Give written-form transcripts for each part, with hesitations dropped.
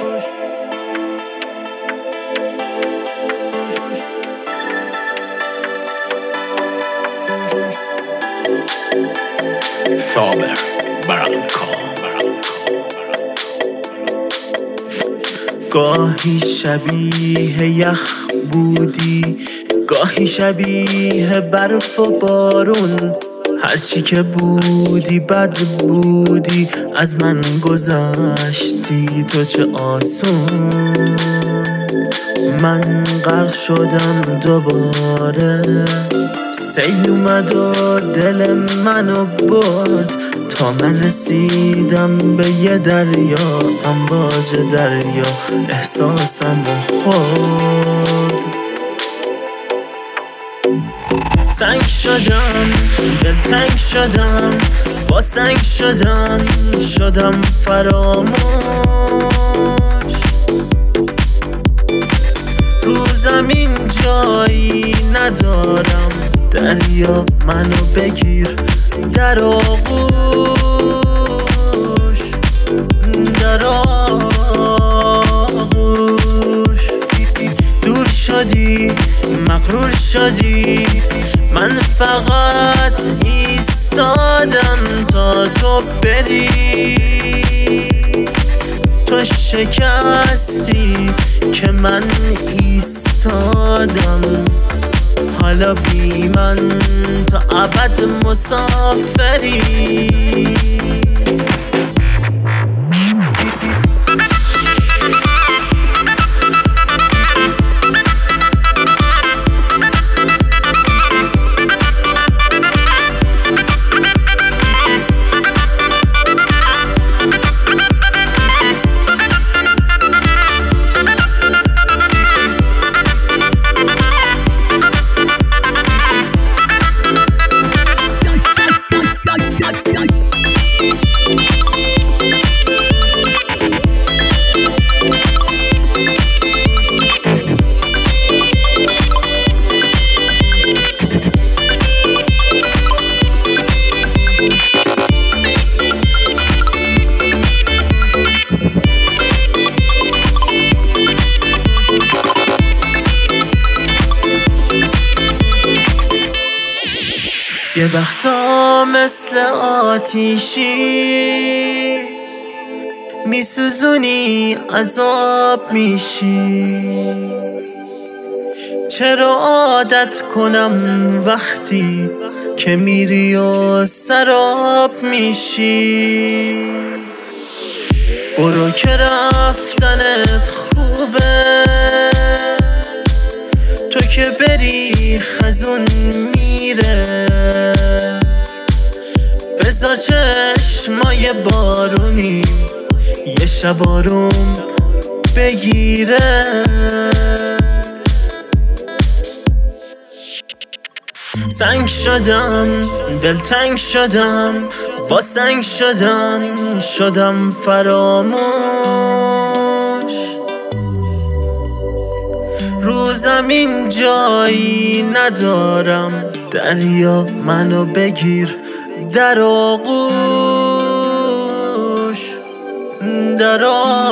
صابر برانکو. گاهی شبیه یخ بودی، گاهی شبیه برف و بارون، هرچی که بودی بد بودی، از من گذشتی تو چه آسون. من غرق شدم دوباره، سیل اومد و دل منو برد، تا من رسیدم به یه دریا، امواج دریا احساسم رو خورد. سنگ شدم، دلتنگ شدم، با سنگ شدم فراموش. رو زمین جایی ندارم، دریا منو بگیر در آغوش، در آغوش. دور شدی، مغرور شدی، من فقط ایستادم تا تو بری. تو شکستی که من ایستادم، حالا بی من تا ابد مسافری. یه وقتا مثل آتیشی میسوزونی، عذاب میشی. چرا عادت کنم وقتی که میری و سراب میشی؟ برو که رفتنت خوبه، تو که بری خزون میره. بذار چشمای بارونی یه شب آروم بگیره. سنگ شدم، دلتنگ شدم، با سنگ شدم فراموش. رو زمین جایی ندارم، دریا منو بگیر در آغوش، در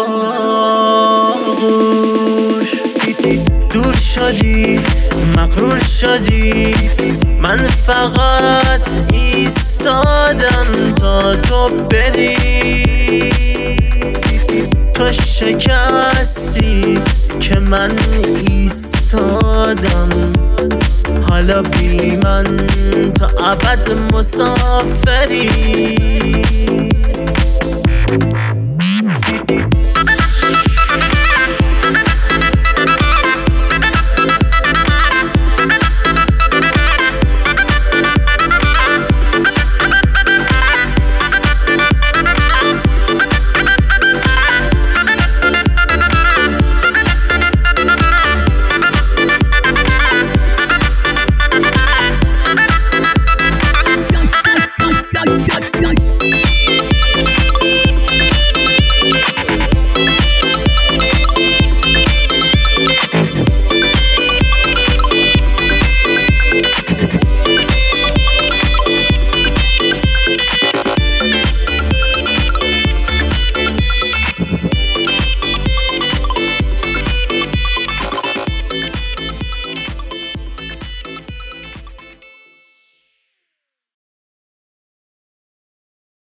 آغوش. دور شدی، مغرور شدی، من فقط ایستادم تا تو بری. تو شکستی که من ایستادم، حالا بی من تا ابد مسافری.